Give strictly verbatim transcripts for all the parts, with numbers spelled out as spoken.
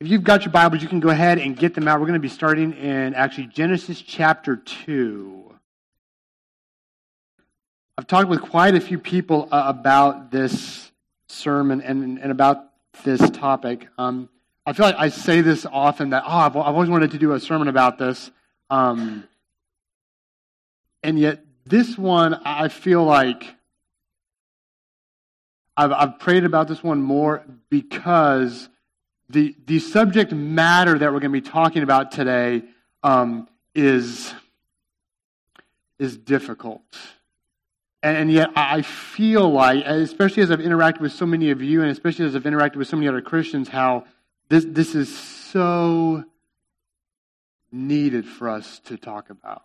If you've got your Bibles, you can go ahead and get them out. We're going to be starting in actually Genesis chapter two. I've talked with quite a few people uh, about this sermon and, and about this topic. Um, I feel like I say this often that, oh, I've, I've always wanted to do a sermon about this. Um, and yet this one, I feel like I've, I've prayed about this one more because The the subject matter that we're going to be talking about today um, is, is difficult. And, and yet I feel like, especially as I've interacted with so many of you, and especially as I've interacted with so many other Christians, how this this is so needed for us to talk about.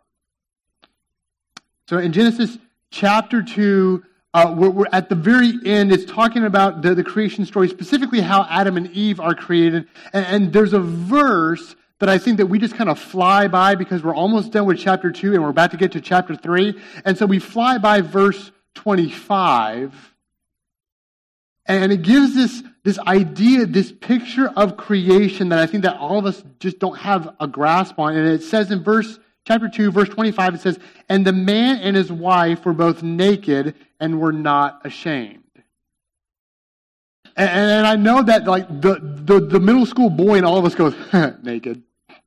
So in Genesis chapter two, Uh, we're, we're at the very end. It's talking about the, the creation story, specifically how Adam and Eve are created. And, and there's a verse that I think that we just kind of fly by because we're almost done with chapter two and we're about to get to chapter three. And so we fly by verse twenty-five. And it gives this, this idea, this picture of creation that I think that all of us just don't have a grasp on. And it says in verse Chapter two, verse twenty-five, it says, "And the man and his wife were both naked and were not ashamed." And, and I know that like the, the, the middle school boy in all of us goes, naked.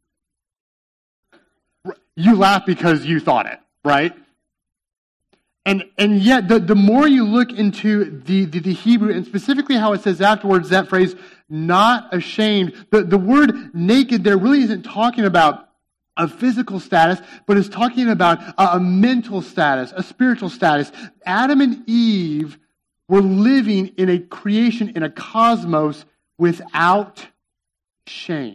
You laugh because you thought it, right? And and yet, the, the more you look into the, the, the Hebrew, and specifically how it says afterwards, that phrase, not ashamed, the, the word naked there really isn't talking about a physical status, but is talking about a, a mental status, a spiritual status. Adam and Eve were living in a creation, in a cosmos without shame.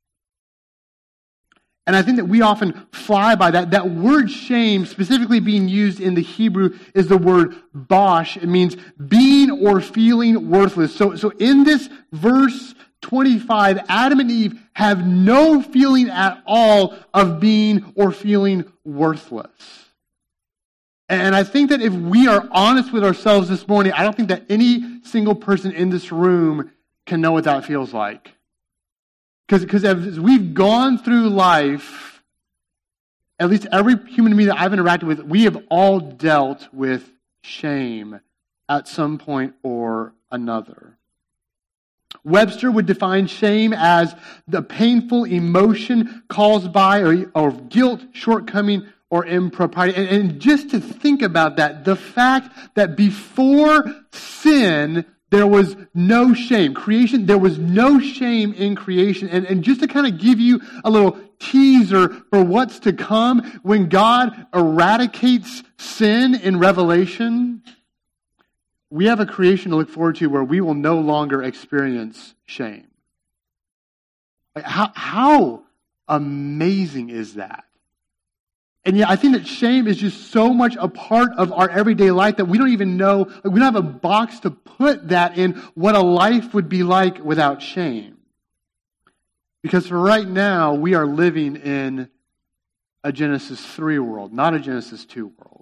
And I think that we often fly by that. That word shame, specifically being used in the Hebrew, is the word bosh. It means being or feeling worthless. So, so in this verse twenty-five, Adam and Eve have no feeling at all of being or feeling worthless. And I think that if we are honest with ourselves this morning, I don't think that any single person in this room can know what that feels like. Because as we've gone through life, at least every human being that I've interacted with, we have all dealt with shame at some point or another. Webster would define shame as the painful emotion caused by or, or guilt, shortcoming, or impropriety. And, and just to think about that, the fact that before sin, there was no shame. Creation, there was no shame in creation. And, and just to kind of give you a little teaser for what's to come, when God eradicates sin in Revelation, we have a creation to look forward to where we will no longer experience shame. Like how, how amazing is that? And yet I think that shame is just so much a part of our everyday life that we don't even know, like we don't have a box to put that in what a life would be like without shame. Because for right now, we are living in a Genesis three world, not a Genesis two world.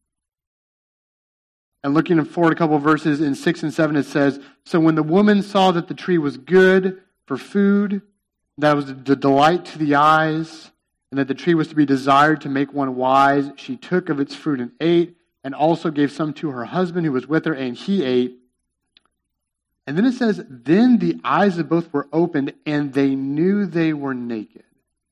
And looking forward a couple of verses in six and seven, it says, "So when the woman saw that the tree was good for food, that was the delight to the eyes, and that the tree was to be desired to make one wise, she took of its fruit and ate, and also gave some to her husband who was with her, and he ate." And then it says, "Then the eyes of both were opened, and they knew they were naked."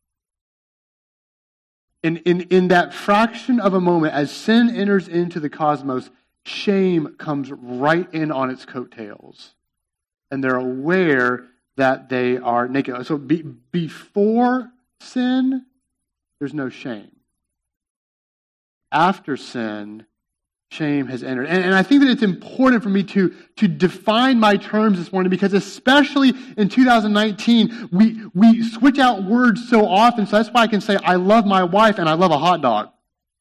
In, in, in that fraction of a moment, as sin enters into the cosmos, shame comes right in on its coattails. And they're aware that they are naked. So be, before sin, there's no shame. After sin, shame has entered. And, and I think that it's important for me to, to define my terms this morning because especially in two thousand nineteen, we, we switch out words so often. So that's why I can say I love my wife and I love a hot dog.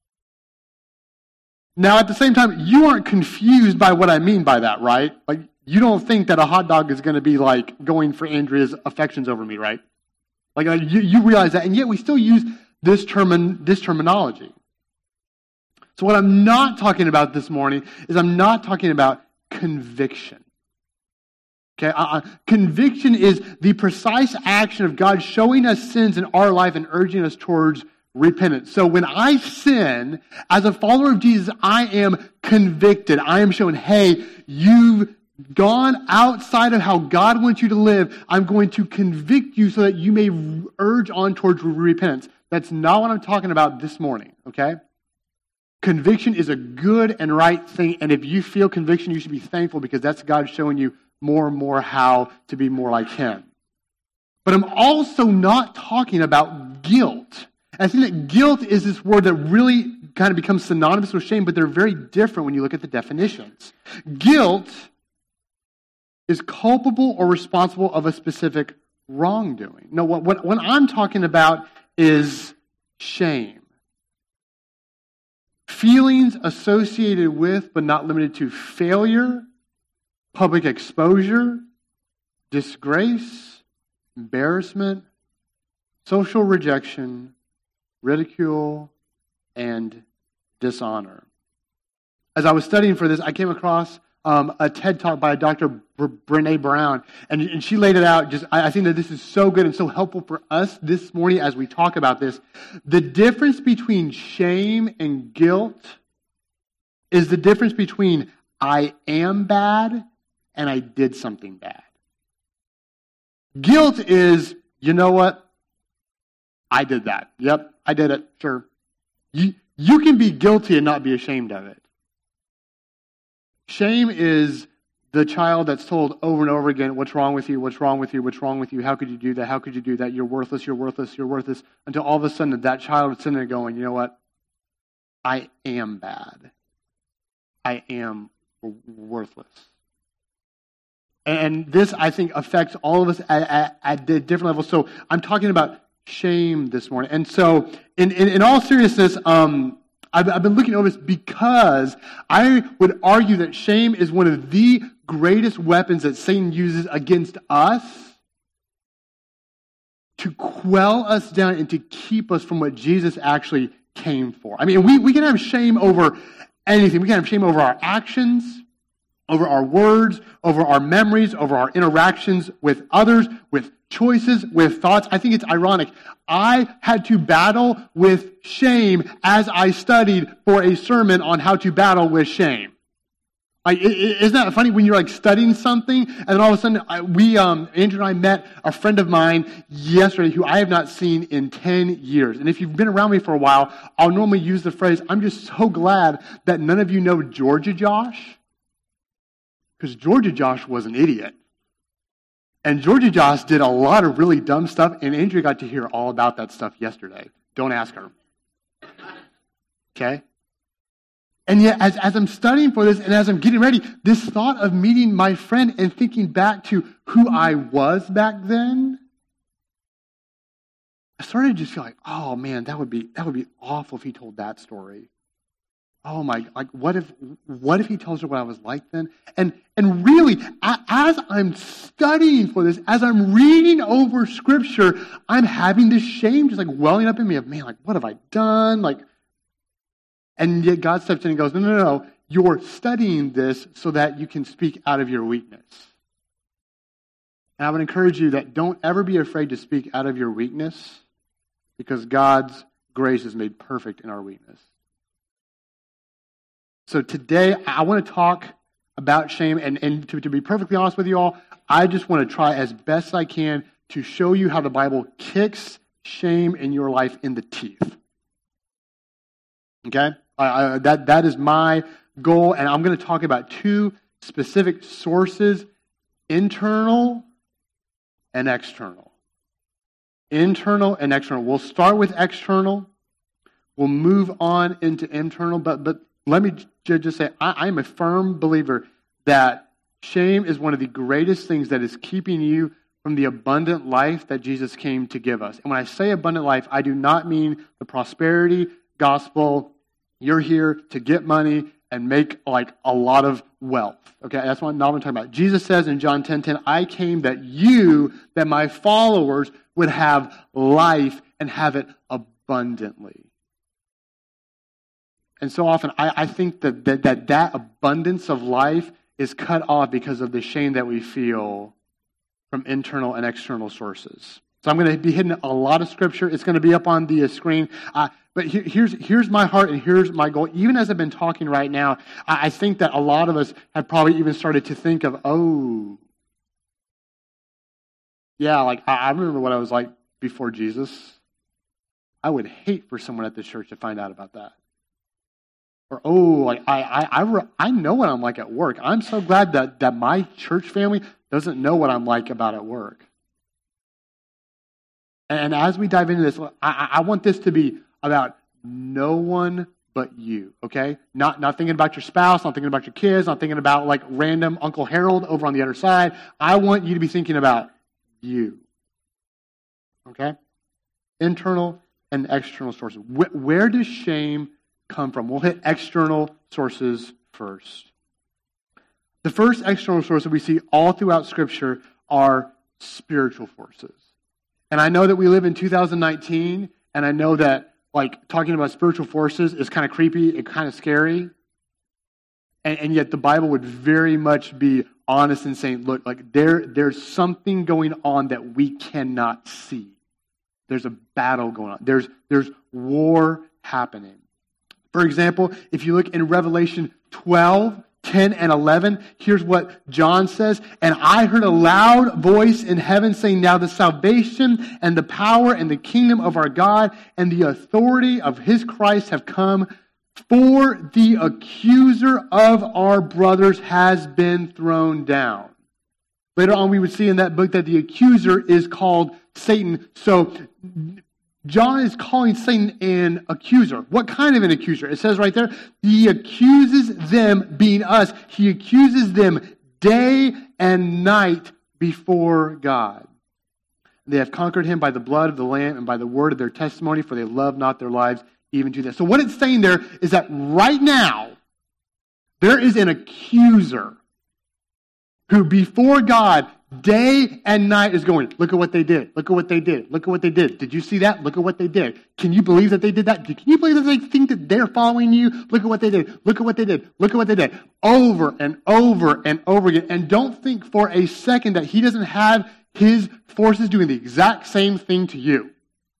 Now, at the same time, you aren't confused by what I mean by that, right? Like, you don't think that a hot dog is going to be like going for Andrea's affections over me, right? Like, uh, you, you realize that, and yet we still use this term, this terminology. So what I'm not talking about this morning is I'm not talking about conviction. Okay, uh, conviction is the precise action of God showing us sins in our life and urging us towards repentance. So when I sin, as a follower of Jesus, I am convicted. I am shown, hey, you've gone outside of how God wants you to live. I'm going to convict you so that you may urge on towards repentance. That's not what I'm talking about this morning, okay? Conviction is a good and right thing, and if you feel conviction, you should be thankful because that's God showing you more and more how to be more like Him. But I'm also not talking about guilt. I think that guilt is this word that really kind of becomes synonymous with shame, but they're very different when you look at the definitions. Guilt is culpable or responsible of a specific wrongdoing. No, what, what, what I'm talking about is shame. Feelings associated with, but not limited to, failure, public exposure, disgrace, embarrassment, social rejection, ridicule, and dishonor. As I was studying for this, I came across um, a TED Talk by Doctor Brené Brown, and, and she laid it out. Just I, I think that this is so good and so helpful for us this morning as we talk about this. The difference between shame and guilt is the difference between I am bad and I did something bad. Guilt is, you know what? I did that. Yep, I did it. Sure. You, you can be guilty and not be ashamed of it. Shame is the child that's told over and over again, what's wrong with you, what's wrong with you, what's wrong with you, how could you do that, how could you do that, you're worthless, you're worthless, you're worthless, until all of a sudden that child is sitting there going, you know what? I am bad. I am worthless. And this, I think, affects all of us at, at, at different levels. So I'm talking about shame this morning. And so in, in, in all seriousness, um, I've, I've been looking over this because I would argue that shame is one of the greatest weapons that Satan uses against us to quell us down and to keep us from what Jesus actually came for. I mean, we, we can have shame over anything. We can have shame over our actions, over our words, over our memories, over our interactions with others, with choices, with thoughts. I think it's ironic. I had to battle with shame as I studied for a sermon on how to battle with shame. Like, isn't that funny when you're like studying something and then all of a sudden I, we, um, Andrew and I met a friend of mine yesterday who I have not seen in ten years. And if you've been around me for a while, I'll normally use the phrase, I'm just so glad that none of you know Georgia Josh. Because Georgia Josh was an idiot. And Georgia Josh did a lot of really dumb stuff, and Andrea got to hear all about that stuff yesterday. Don't ask her. Okay? And yet, as, as I'm studying for this, and as I'm getting ready, this thought of meeting my friend and thinking back to who I was back then, I started to just feel like, oh man, that would be that would be awful if he told that story. Oh my, like what if what if he tells her what I was like then? And and really, as I'm studying for this, as I'm reading over Scripture, I'm having this shame just like welling up in me of, man, like what have I done? Like, and yet God steps in and goes, no, no, no, you're studying this so that you can speak out of your weakness. And I would encourage you that don't ever be afraid to speak out of your weakness because God's grace is made perfect in our weakness. So today, I want to talk about shame, and, and to, to be perfectly honest with you all, I just want to try as best I can to show you how the Bible kicks shame in your life in the teeth. Okay? I, I, that, that is my goal, and I'm going to talk about two specific sources, internal and external. Internal and external. We'll start with external. We'll move on into internal, but but let me just say, I am a firm believer that shame is one of the greatest things that is keeping you from the abundant life that Jesus came to give us. And when I say abundant life, I do not mean the prosperity gospel. You're here to get money and make like a lot of wealth. Okay, that's what, not what I'm talking about. Jesus says in John ten ten, I came that you, that my followers would have life and have it abundantly. And so often, I, I think that, that that that abundance of life is cut off because of the shame that we feel from internal and external sources. So I'm going to be hitting a lot of scripture. It's going to be up on the screen. Uh, but here, here's here's my heart and here's my goal. Even as I've been talking right now, I, I think that a lot of us have probably even started to think of, oh, yeah, like I, I remember what I was like before Jesus. I would hate for someone at this church to find out about that. Or, oh, like I, I, I, I know what I'm like at work. I'm so glad that, that my church family doesn't know what I'm like about at work. And as we dive into this, I, I want this to be about no one but you, okay? Not, not thinking about your spouse, not thinking about your kids, not thinking about like random Uncle Harold over on the other side. I want you to be thinking about you, okay? Internal and external sources. Where, where does shame come from? We'll hit external sources first. The first external source that we see all throughout Scripture are spiritual forces. And I know that we live in two thousand nineteen, and I know that like talking about spiritual forces is kind of creepy and kind of scary. And, and yet the Bible would very much be honest in saying, look, like there, there's something going on that we cannot see. There's a battle going on. There's, there's war happening. For example, if you look in Revelation twelve, ten, and eleven, here's what John says. And I heard a loud voice in heaven saying, now the salvation and the power and the kingdom of our God and the authority of his Christ have come, for the accuser of our brothers has been thrown down. Later on, we would see in that book that the accuser is called Satan. So John is calling Satan an accuser. What kind of an accuser? It says right there, he accuses them, being us, he accuses them day and night before God. They have conquered him by the blood of the Lamb and by the word of their testimony, for they love not their lives even to death. So what it's saying there is that right now, there is an accuser who before God day and night is going, look at what they did. Look at what they did. Look at what they did. Did you see that? Look at what they did. Can you believe that they did that? Can you believe that they think that they're following you? Look at what they did. Look at what they did. Look at what they did. Over and over and over again. And don't think for a second that he doesn't have his forces doing the exact same thing to you.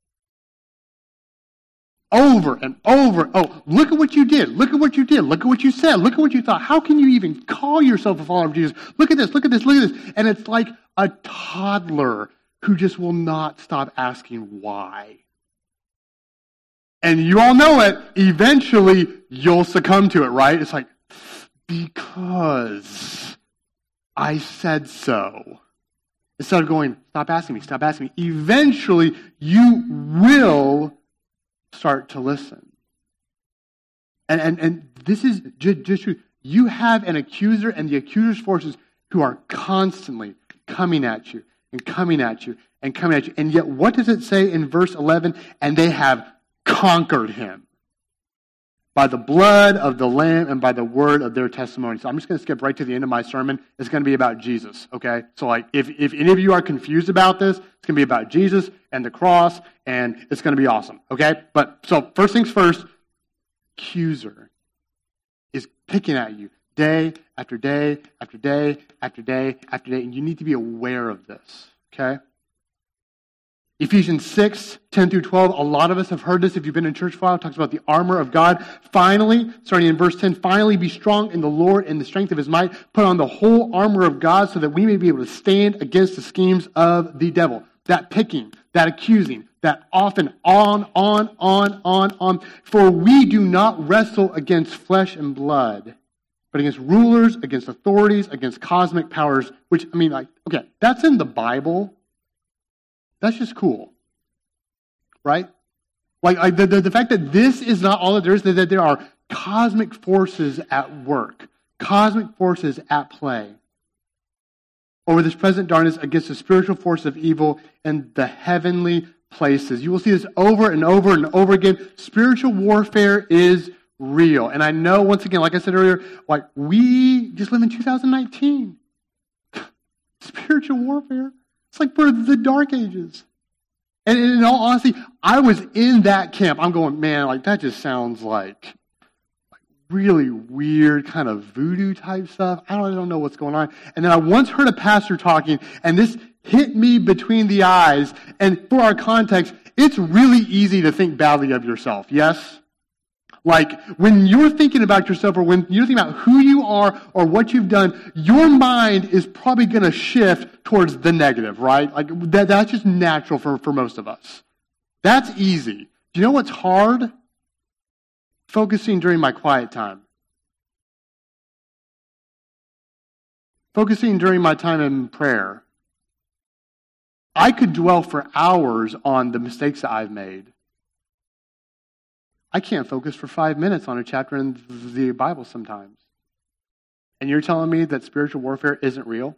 Over and over. Oh, look at what you did. Look at what you did. Look at what you said. Look at what you thought. How can you even call yourself a follower of Jesus? Look at this. Look at this. Look at this. And it's like a toddler who just will not stop asking why. And you all know it. Eventually, you'll succumb to it, right? It's like, because I said so. Instead of going, stop asking me, stop asking me. Eventually, you will start to listen. And and, and this is just, just true. You have an accuser and the accuser's forces who are constantly coming at you and coming at you and coming at you. And yet what does it say in verse eleven? And they have conquered him by the blood of the Lamb and by the word of their testimony. So I'm just going to skip right to the end of my sermon. It's going to be about Jesus, okay? So like, if, if any of you are confused about this, it's going to be about Jesus and the cross, and it's going to be awesome, okay? But, so first things first, accuser is picking at you day after day after day after day after day, and you need to be aware of this, okay? Ephesians six, ten through twelve, a lot of us have heard this if you've been in church for a while. It talks about the armor of God. Finally, starting in verse ten, finally be strong in the Lord and the strength of his might. Put on the whole armor of God so that we may be able to stand against the schemes of the devil. That picking, that accusing, that often on, on, on, on, on. For we do not wrestle against flesh and blood, but against rulers, against authorities, against cosmic powers, which, I mean, like, okay, that's in the Bible. That's just cool, right? Like I, the, the, the fact that this is not all that there is, that there are cosmic forces at work, cosmic forces at play over this present darkness against the spiritual force of evil in the heavenly places. You will see this over and over and over again. Spiritual warfare is real. And I know, once again, like I said earlier, like we just live in two thousand nineteen. Spiritual warfare. It's like for the dark ages. And in all honesty, I was in that camp. I'm going, man, like that just sounds like, like really weird kind of voodoo type stuff. I don't, I don't know what's going on. And then I once heard a pastor talking, and this hit me between the eyes. And for our context, it's really easy to think badly of yourself, yes? Like, when you're thinking about yourself or when you're thinking about who you are or what you've done, your mind is probably going to shift towards the negative, right? Like, that, that's just natural for, for most of us. That's easy. Do you know what's hard? Focusing during my quiet time. Focusing during my time in prayer. I could dwell for hours on the mistakes that I've made. I can't focus for five minutes on a chapter in the Bible sometimes. And you're telling me that spiritual warfare isn't real?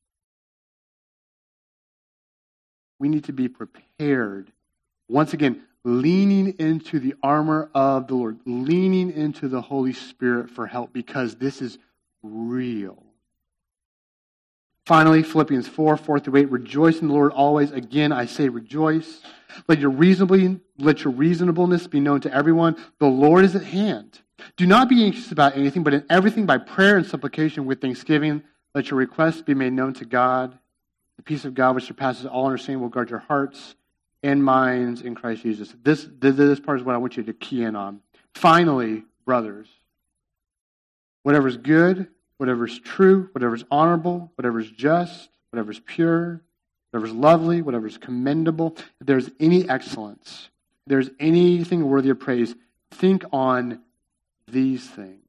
We need to be prepared. Once again, leaning into the armor of the Lord, leaning into the Holy Spirit for help, because this is real. Finally, Philippians four, four through eight, rejoice in the Lord always. Again, I say rejoice. Let your reasonably, let your reasonableness be known to everyone. The Lord is at hand. Do not be anxious about anything, but in everything by prayer and supplication with thanksgiving, let your requests be made known to God. The peace of God, which surpasses all understanding, will guard your hearts and minds in Christ Jesus. This, this, this part is what I want you to key in on. Finally, brothers, whatever is good, whatever is true, whatever is honorable, whatever is just, whatever is pure, whatever is lovely, whatever is commendable, if there's any excellence, if there's anything worthy of praise, think on these things.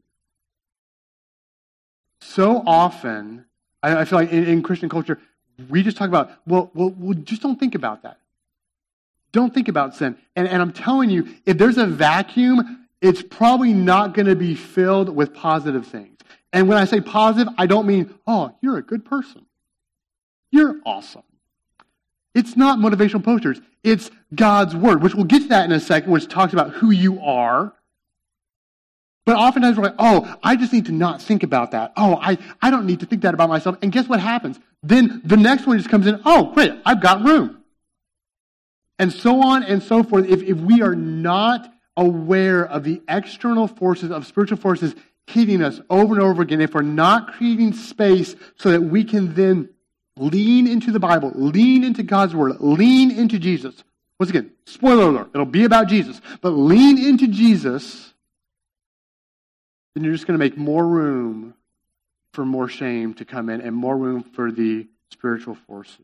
So often, I, I feel like in, in Christian culture, we just talk about, well, well, well, just don't think about that. Don't think about sin. And, and I'm telling you, if there's a vacuum, it's probably not going to be filled with positive things. And when I say positive, I don't mean, oh, you're a good person. You're awesome. It's not motivational posters. It's God's Word, which we'll get to that in a second, which talks about who you are. But oftentimes we're like, oh, I just need to not think about that. Oh, I, I don't need to think that about myself. And guess what happens? Then the next one just comes in, oh, great, I've got room. And so on and so forth. If, if we are not aware of the external forces, of spiritual forces hitting us over and over again, if we're not creating space so that we can then lean into the Bible, lean into God's Word, lean into Jesus. Once again, spoiler alert, it'll be about Jesus. But lean into Jesus, then you're just going to make more room for more shame to come in and more room for the spiritual forces.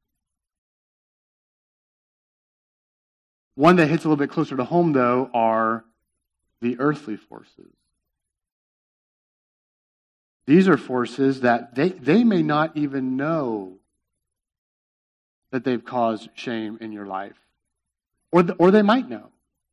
One that hits a little bit closer to home, though, are the earthly forces. These are forces that they, they may not even know that they've caused shame in your life. Or, the, or they might know.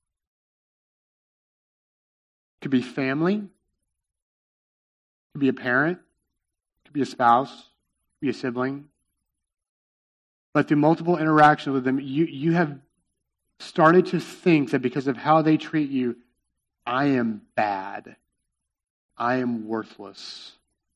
It could be family. It could be a parent. It could be a spouse. It could be a sibling. But through multiple interactions with them, you, you have started to think that because of how they treat you, I am bad. I am worthless.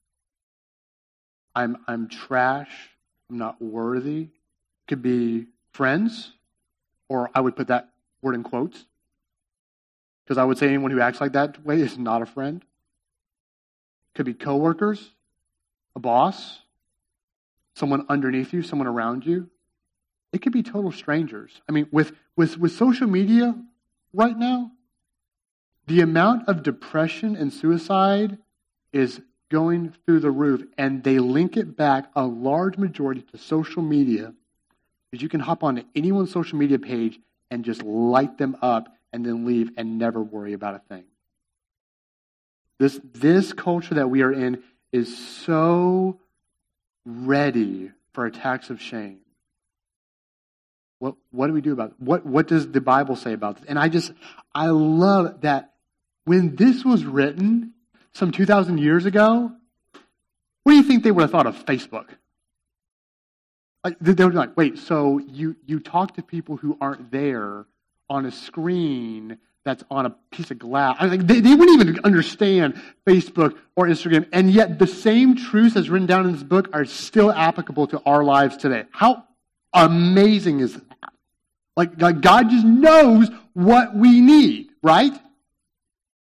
I'm I'm trash. I'm not worthy. Could be friends, or I would put that word in quotes, because I would say anyone who acts like that way is not a friend. Could be coworkers, a boss, someone underneath you, someone around you. It could be total strangers. I mean, with, with, with social media right now, the amount of depression and suicide is going through the roof, and they link it back a large majority to social media, because you can hop onto anyone's social media page and just light them up and then leave and never worry about a thing. This, this culture that we are in is so ready for attacks of shame. What, what do we do about it? What, what does the Bible say about this? And I just, I love that when this was written some two thousand years ago, what do you think they would have thought of Facebook? Like, they were like, wait, so you, you talk to people who aren't there on a screen that's on a piece of glass. I mean, like, they, they wouldn't even understand Facebook or Instagram, and yet the same truths as written down in this book are still applicable to our lives today. How amazing is that? Like, like God just knows what we need, right?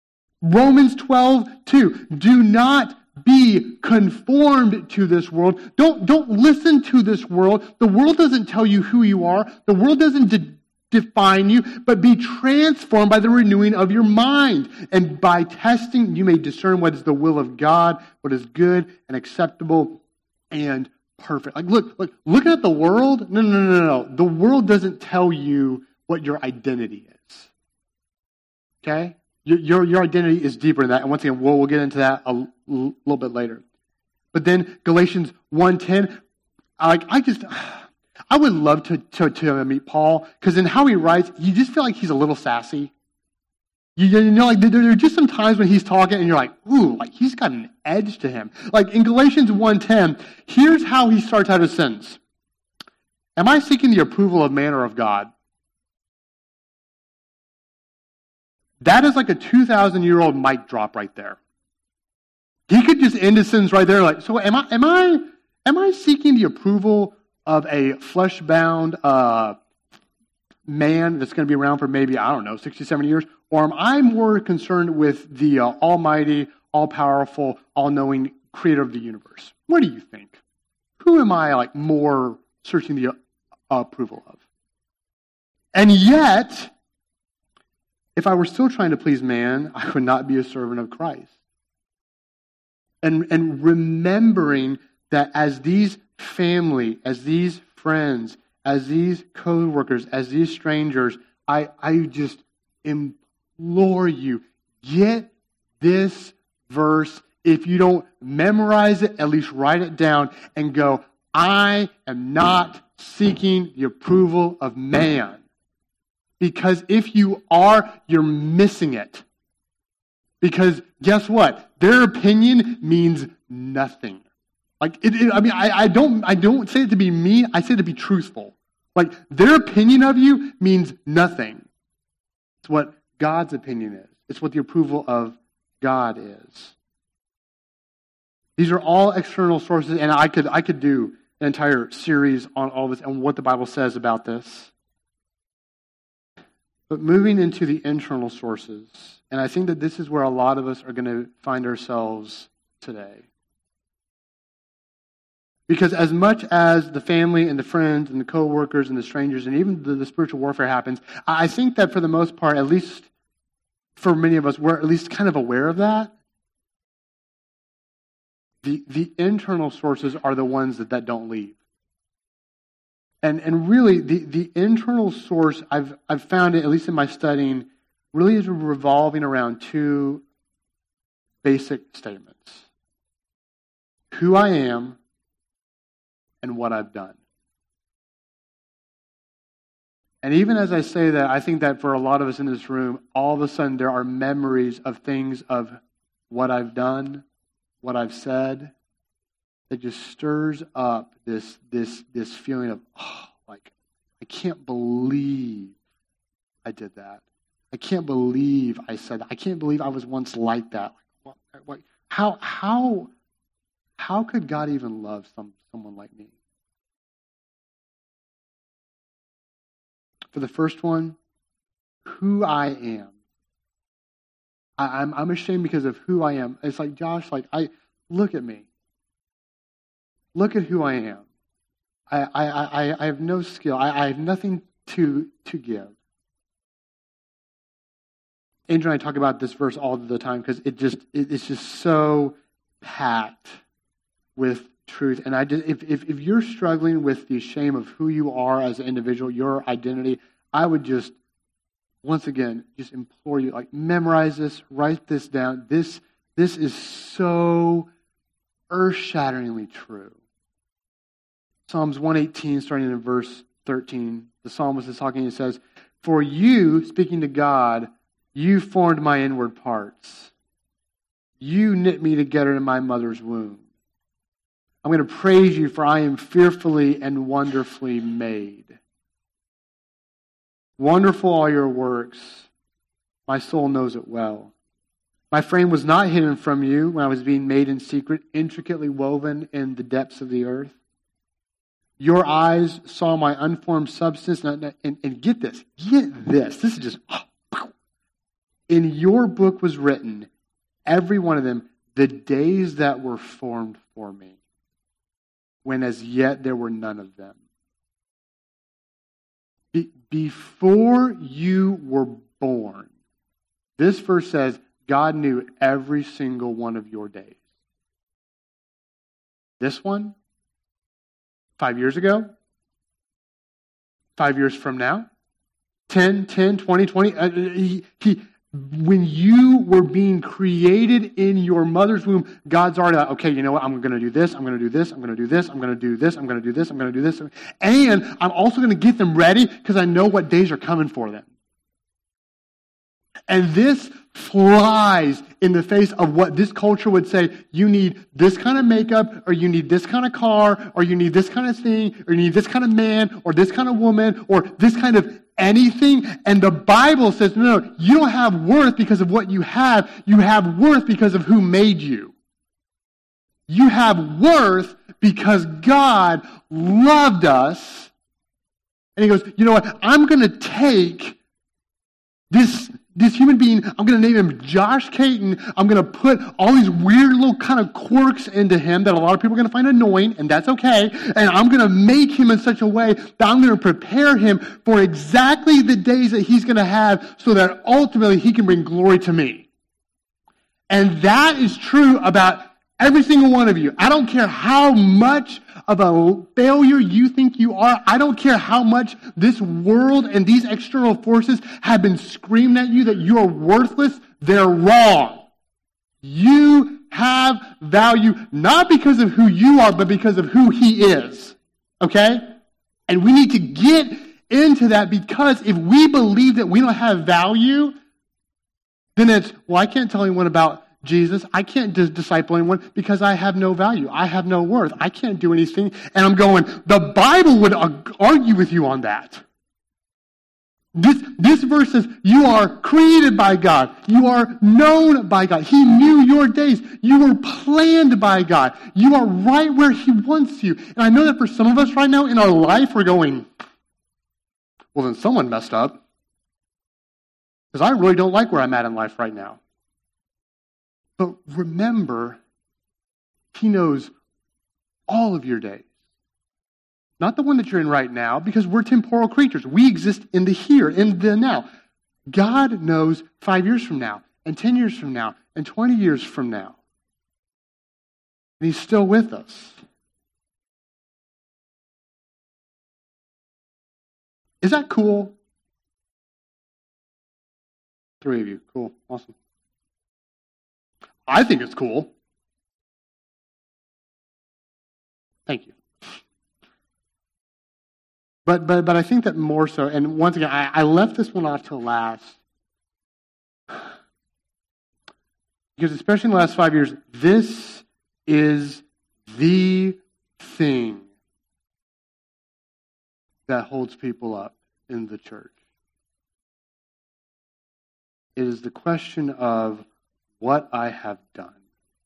Romans twelve two. Do not be conformed to this world. Don't, don't listen to this world. The world doesn't tell you who you are. The world doesn't de- define you, but be transformed by the renewing of your mind. And by testing, you may discern what is the will of God, what is good and acceptable and perfect. Like, look, look, look at the world. No, no, no, no, no. The world doesn't tell you what your identity is. Okay? Your, your, your identity is deeper than that. And once again, we'll, we'll get into that a l- little bit later. But then Galatians one ten, like, I just, I would love to, to, to meet Paul, because in how he writes, you just feel like he's a little sassy. You, you know, like, there, there are just some times when he's talking and you're like, ooh, like, he's got an edge to him. Like, in Galatians one ten, here's how he starts out his sentence. Am I seeking the approval of man or of God? That is like a two thousand year old mic drop right there. He could just end his sentence right there, like, so am I am I am I seeking the approval of a flesh-bound uh, man that's going to be around for maybe, I don't know, sixty, seventy years? Or am I more concerned with the uh, almighty, all-powerful, all-knowing creator of the universe? What do you think? Who am I like more searching the uh, approval of? And yet, if I were still trying to please man, I would not be a servant of Christ. And, and remembering that as these family, as these friends, as these co-workers, as these strangers, I, I just implore you, get this verse. If you don't memorize it, at least write it down and go, I am not seeking the approval of man. Because if you are, you're missing it. Because guess what? Their opinion means nothing. Like it, it I mean, I, I don't, I don't say it to be mean. I say it to be truthful. Like their opinion of you means nothing. It's what God's opinion is. It's what the approval of God is. These are all external sources, and I could, I could do an entire series on all this and what the Bible says about this. But moving into the internal sources, and I think that this is where a lot of us are going to find ourselves today. Because as much as the family and the friends and the co-workers and the strangers and even the, the spiritual warfare happens, I think that for the most part, at least for many of us, we're at least kind of aware of that. The, the internal sources are the ones that, that don't leave. And and really, the, the internal source, I've I've found it, at least in my studying, really is revolving around two basic statements. Who I am and what I've done. And even as I say that, I think that for a lot of us in this room, all of a sudden there are memories of things of what I've done, what I've said, that just stirs up this this this feeling of, oh, like, I can't believe I did that. I can't believe I said that. I can't believe I was once like that. Like, what, what, how how how could God even love some someone like me? For the first one, who I am. I, I'm I'm ashamed because of who I am. It's like, Josh, like I look at me. Look at who I am. I, I, I, I have no skill. I, I have nothing to, to give. Andrew and I talk about this verse all the time because it just it, it's just so packed with truth. And I just, if, if if you're struggling with the shame of who you are as an individual, your identity, I would just once again just implore you, like, memorize this, write this down. This this is so earth-shatteringly true. Psalms one eighteen, starting in verse thirteen, the psalmist is talking, he says, "For you," speaking to God, "you formed my inward parts. You knit me together in my mother's womb. I'm going to praise you, for I am fearfully and wonderfully made. Wonderful are your works. My soul knows it well. My frame was not hidden from you when I was being made in secret, intricately woven in the depths of the earth. Your eyes saw my unformed substance." And, and, and get this, get this. This is just, oh, in your book was written, every one of them, the days that were formed for me, when as yet there were none of them. Be- before you were born, this verse says God knew every single one of your days. This one, five years ago, five years from now, ten, ten, twenty, twenty. Uh, he, he, when you were being created in your mother's womb, God's already like, okay, you know what? I'm going to do this. I'm going to do this. I'm going to do this. I'm going to do this. I'm going to do this. I'm going to do this. And I'm also going to get them ready because I know what days are coming for them. And this flies in the face of what this culture would say. You need this kind of makeup, or you need this kind of car, or you need this kind of thing, or you need this kind of man, or this kind of woman, or this kind of anything. And the Bible says, no, no, you don't have worth because of what you have. You have worth because of who made you. You have worth because God loved us. And he goes, you know what? I'm going to take this This human being, I'm going to name him Josh Caton. I'm going to put all these weird little kind of quirks into him that a lot of people are going to find annoying, and that's okay. And I'm going to make him in such a way that I'm going to prepare him for exactly the days that he's going to have so that ultimately he can bring glory to me. And that is true about every single one of you. I don't care how much of a failure you think you are. I don't care how much this world and these external forces have been screaming at you that you are worthless. They're wrong. You have value not because of who you are, but because of who he is. Okay? And we need to get into that, because if we believe that we don't have value, then it's, well, I can't tell anyone about Jesus. I can't dis- disciple anyone because I have no value. I have no worth. I can't do anything. And I'm going, the Bible would argue with you on that. This, this verse says you are created by God. You are known by God. He knew your days. You were planned by God. You are right where he wants you. And I know that for some of us right now in our life, we're going, well, then someone messed up. Because I really don't like where I'm at in life right now. But remember, he knows all of your days. Not the one that you're in right now, because we're temporal creatures. We exist in the here, in the now. God knows five years from now, and ten years from now, and twenty years from now. And he's still with us. Is that cool? Three of you. Cool. Awesome. I think it's cool. Thank you. But but but I think that more so, and once again, I, I left this one off till last. Because especially in the last five years, this is the thing that holds people up in the church. It is the question of what I have done.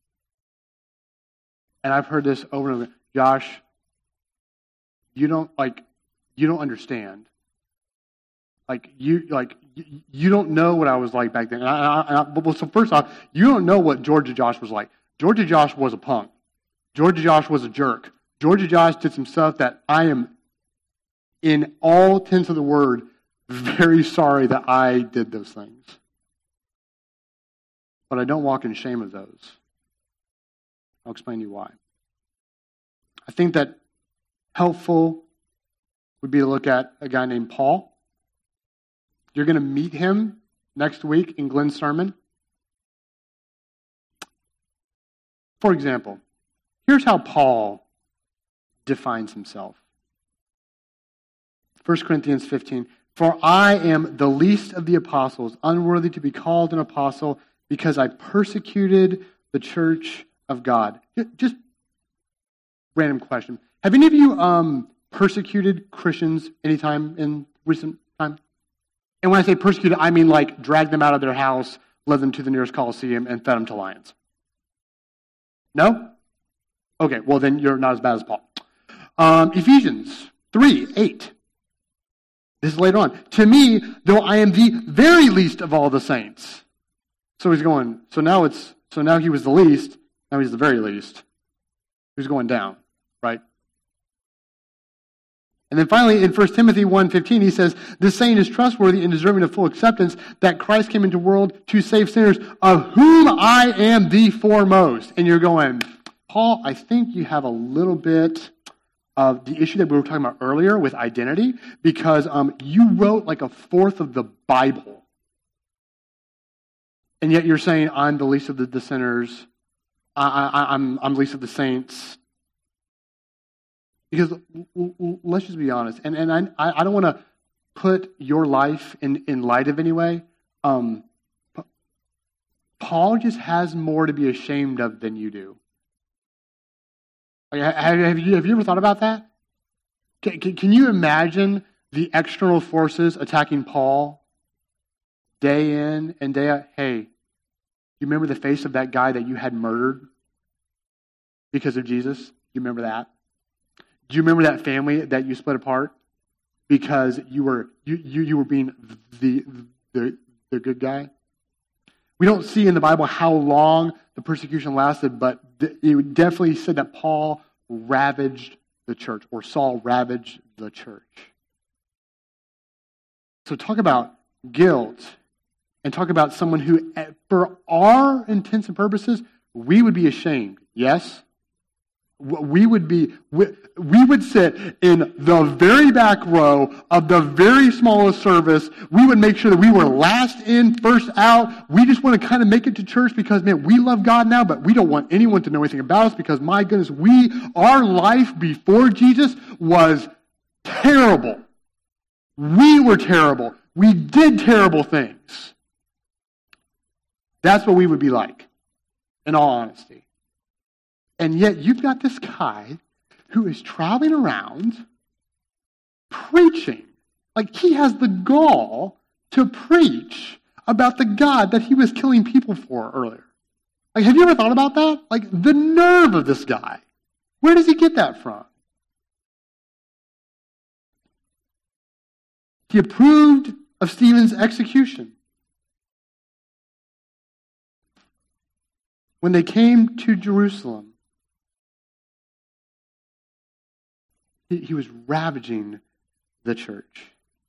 And I've heard this over and over. Josh, you don't like you don't understand. Like you like you don't know what I was like back then. And I, I, I, well, so first off, you don't know what Georgia Josh was like. Georgia Josh was a punk. Georgia Josh was a jerk. Georgia Josh did some stuff that I am, in all tense of the word, very sorry that I did those things. But I don't walk in shame of those. I'll explain to you why. I think that helpful would be to look at a guy named Paul. You're going to meet him next week in Glenn's sermon. For example, here's how Paul defines himself. First Corinthians fifteen, for I am the least of the apostles, unworthy to be called an apostle, because I persecuted the church of God. Just random question. Have any of you um, persecuted Christians anytime in recent time? And when I say persecuted, I mean like dragged them out of their house, led them to the nearest Coliseum, and fed them to lions. No? Okay, well then you're not as bad as Paul. Um, Ephesians three, eight. This is later on. To me, though I am the very least of all the saints. So he's going, so now it's So now he was the least, now he's the very least. He's going down, right? And then finally, in First Timothy one fifteen, he says, this saying is trustworthy and deserving of full acceptance, that Christ came into the world to save sinners, of whom I am the foremost. And you're going, Paul, I think you have a little bit of the issue that we were talking about earlier with identity, because um, you wrote like a fourth of the Bible. And yet you're saying, I'm the least of the, the sinners, I, I, I'm, I'm the least of the saints. Because let's just be honest, and, and I, I don't want to put your life in, in light of anyway. Um, Paul just has more to be ashamed of than you do. Like, have, have, you, have you ever thought about that? Can, can, can you imagine the external forces attacking Paul day in and day out? Hey, you remember the face of that guy that you had murdered because of Jesus? You remember that? Do you remember that family that you split apart because you were you you, you were being the, the the good guy? We don't see in the Bible how long the persecution lasted, but it definitely said that Paul ravaged the church, or Saul ravaged the church. So talk about guilt, and talk about someone who, for our intents and purposes, we would be ashamed. Yes? We would be, we, we would sit in the very back row of the very smallest service. We would make sure that we were last in, first out. We just want to kind of make it to church because, man, we love God now, but we don't want anyone to know anything about us because, my goodness, we, our life before Jesus was terrible. We were terrible. We did terrible things. That's what we would be like, in all honesty. And yet you've got this guy who is traveling around preaching. Like, he has the gall to preach about the God that he was killing people for earlier. Like, have you ever thought about that? Like, the nerve of this guy. Where does he get that from? He approved of Stephen's execution. When they came to Jerusalem, he was ravaging the church.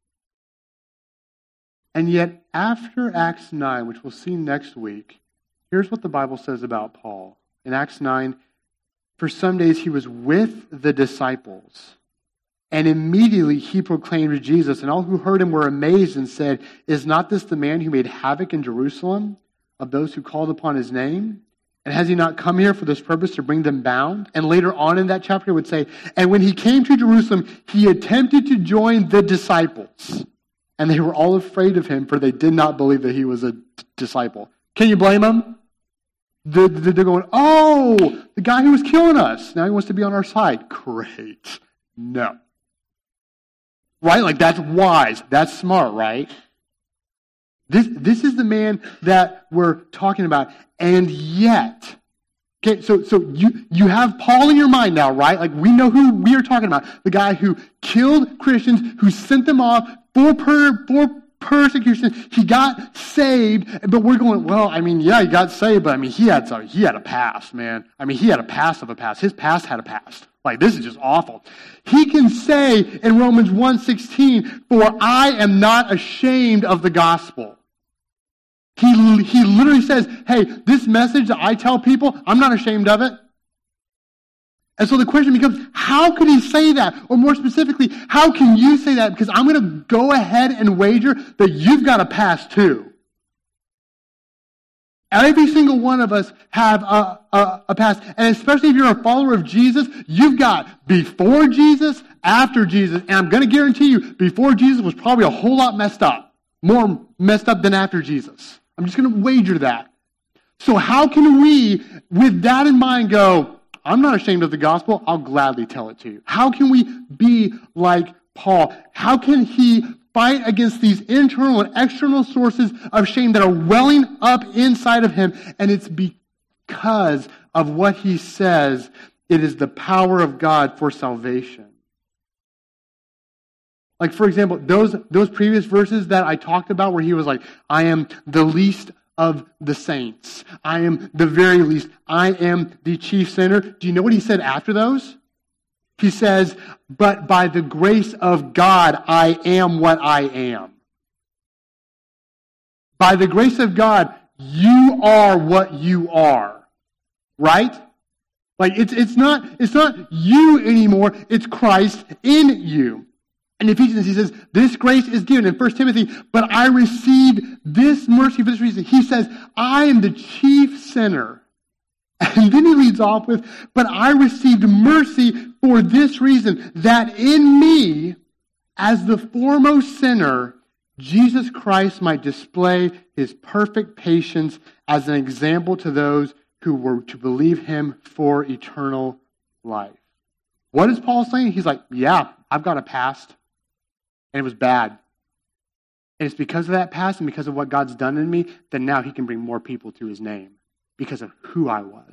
And yet, after Acts nine, which we'll see next week, here's what the Bible says about Paul. In Acts nine, for some days he was with the disciples, and immediately he proclaimed Jesus, and all who heard him were amazed and said, is not this the man who made havoc in Jerusalem of those who called upon his name? And has he not come here for this purpose, to bring them bound? And later on in that chapter it would say, and when he came to Jerusalem, he attempted to join the disciples. And they were all afraid of him, for they did not believe that he was a disciple. Can you blame them? They're going, oh, the guy who was killing us, now he wants to be on our side. Great. No. Right? Like, that's wise. That's smart, right? This, this is the man that we're talking about. And yet, okay, so, so you, you have Paul in your mind now, right? Like, we know who we are talking about. The guy who killed Christians, who sent them off for, per, for persecution. He got saved, but we're going, well, I mean, yeah, he got saved, but I mean, he had, some, he had a past, man. I mean, he had a past of a past. His past had a past. Like, this is just awful. He can say in Romans one sixteen, for I am not ashamed of the gospel. He, he literally says, hey, this message that I tell people, I'm not ashamed of it. And so the question becomes, how could he say that? Or more specifically, how can you say that? Because I'm going to go ahead and wager that you've got a past too. Every single one of us have a, a, a past. And especially if you're a follower of Jesus, you've got before Jesus, after Jesus. And I'm going to guarantee you, before Jesus was probably a whole lot messed up. More messed up than after Jesus. I'm just going to wager that. So how can we, with that in mind, go, I'm not ashamed of the gospel, I'll gladly tell it to you. How can we be like Paul? How can he fight against these internal and external sources of shame that are welling up inside of him? And it's because of what he says, it is the power of God for salvation. Like, for example, those, those previous verses that I talked about where he was like, I am the least of the saints. I am the very least. I am the chief sinner. Do you know what he said after those? He says, but by the grace of God, I am what I am. By the grace of God, you are what you are. Right? Like it's it's not it's not you anymore, it's Christ in you. In Ephesians, he says, this grace is given. In First Timothy, but I received this mercy for this reason. He says, I am the chief sinner. And then he leads off with, but I received mercy for this reason, that in me, as the foremost sinner, Jesus Christ might display his perfect patience as an example to those who were to believe him for eternal life. What is Paul saying? He's like, yeah, I've got a past. And it was bad. And it's because of that past and because of what God's done in me that now he can bring more people to his name because of who I was.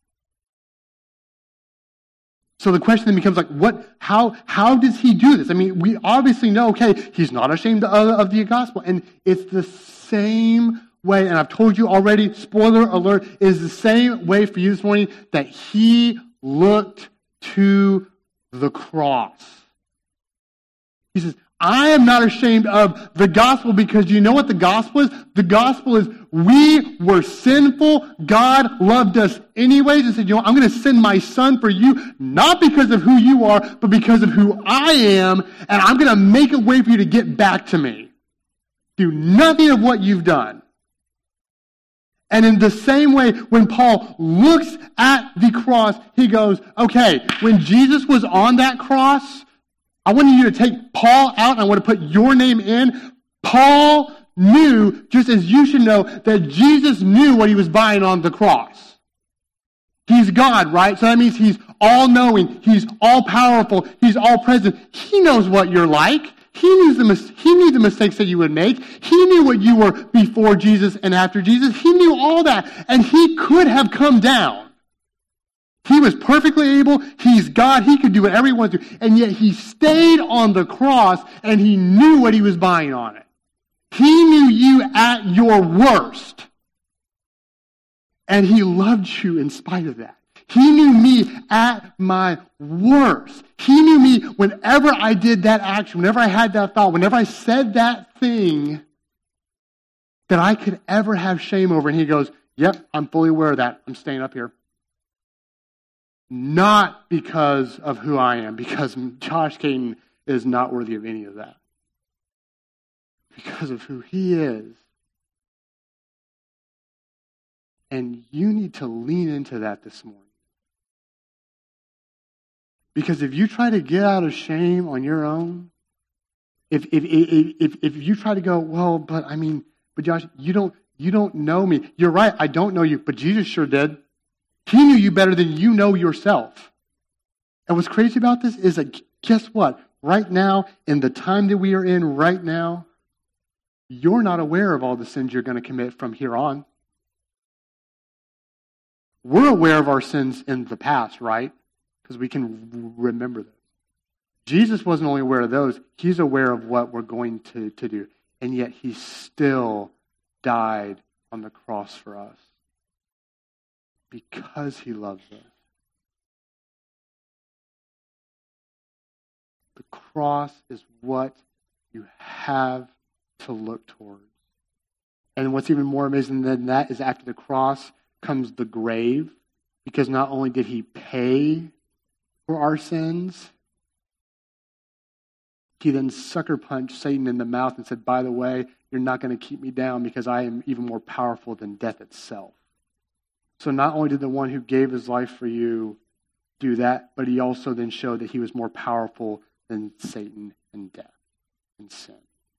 So the question then becomes like, what? How how does he do this? I mean, we obviously know, okay, he's not ashamed of, of the gospel. And it's the same way, and I've told you already, spoiler alert, it is the same way for you this morning that he looked to the cross. He says, I am not ashamed of the gospel because you know what the gospel is? The gospel is we were sinful. God loved us anyways and said, you know, I'm going to send my son for you, not because of who you are, but because of who I am, and I'm going to make a way for you to get back to me. Do nothing of what you've done. And in the same way, when Paul looks at the cross, he goes, okay, when Jesus was on that cross, I want you to take Paul out and I want to put your name in. Paul knew, just as you should know, that Jesus knew what he was buying on the cross. He's God, right? So that means he's all-knowing. He's all-powerful. He's all-present. He knows what you're like. He knew, the, he knew the mistakes that you would make. He knew what you were before Jesus and after Jesus. He knew all that. And he could have come down. He was perfectly able. He's God. He could do whatever he wanted to. And yet he stayed on the cross and he knew what he was buying on it. He knew you at your worst. And he loved you in spite of that. He knew me at my worst. He knew me whenever I did that action, whenever I had that thought, whenever I said that thing that I could ever have shame over. And he goes, yep, I'm fully aware of that. I'm staying up here. Not because of who I am, because Josh Caton is not worthy of any of that. Because of who he is. And you need to lean into that this morning. Because if you try to get out of shame on your own, if if if if, if you try to go, well, but I mean, but Josh, you don't you don't know me. You're right, I don't know you, but Jesus sure did. He knew you better than you know yourself. And what's crazy about this is that, guess what? Right now, in the time that we are in right now, you're not aware of all the sins you're going to commit from here on. We're aware of our sins in the past, right? Because we can remember those. Jesus wasn't only aware of those, he's aware of what we're going to, to do. And yet he still died on the cross for us. Because he loves us. The cross is what you have to look towards. And what's even more amazing than that is after the cross comes the grave. Because not only did he pay for our sins, he then sucker punched Satan in the mouth and said, by the way, you're not going to keep me down because I am even more powerful than death itself. So not only did the one who gave his life for you do that, but he also then showed that he was more powerful than Satan and death and sin.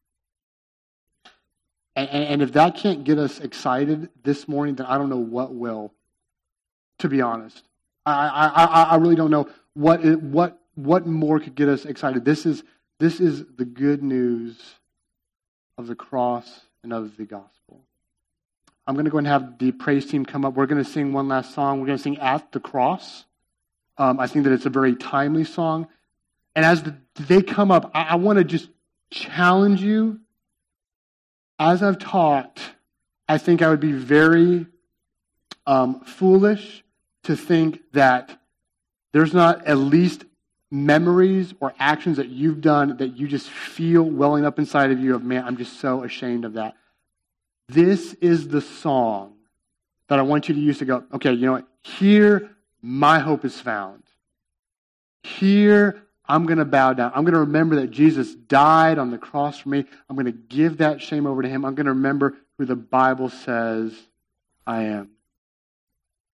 And, and if that can't get us excited this morning, then I don't know what will, to be honest. I, I, I really don't know what what what more could get us excited. This is this is the good news of the cross and of the gospel. I'm going to go and have the praise team come up. We're going to sing one last song. We're going to sing At the Cross. Um, I think that it's a very timely song. And as the, they come up, I, I want to just challenge you, as I've talked, I think I would be very um, foolish to think that there's not at least memories or actions that you've done that you just feel welling up inside of you of, man, I'm just so ashamed of that. This is the song that I want you to use to go, okay, you know what? Here, my hope is found. Here, I'm going to bow down. I'm going to remember that Jesus died on the cross for me. I'm going to give that shame over to him. I'm going to remember who the Bible says I am.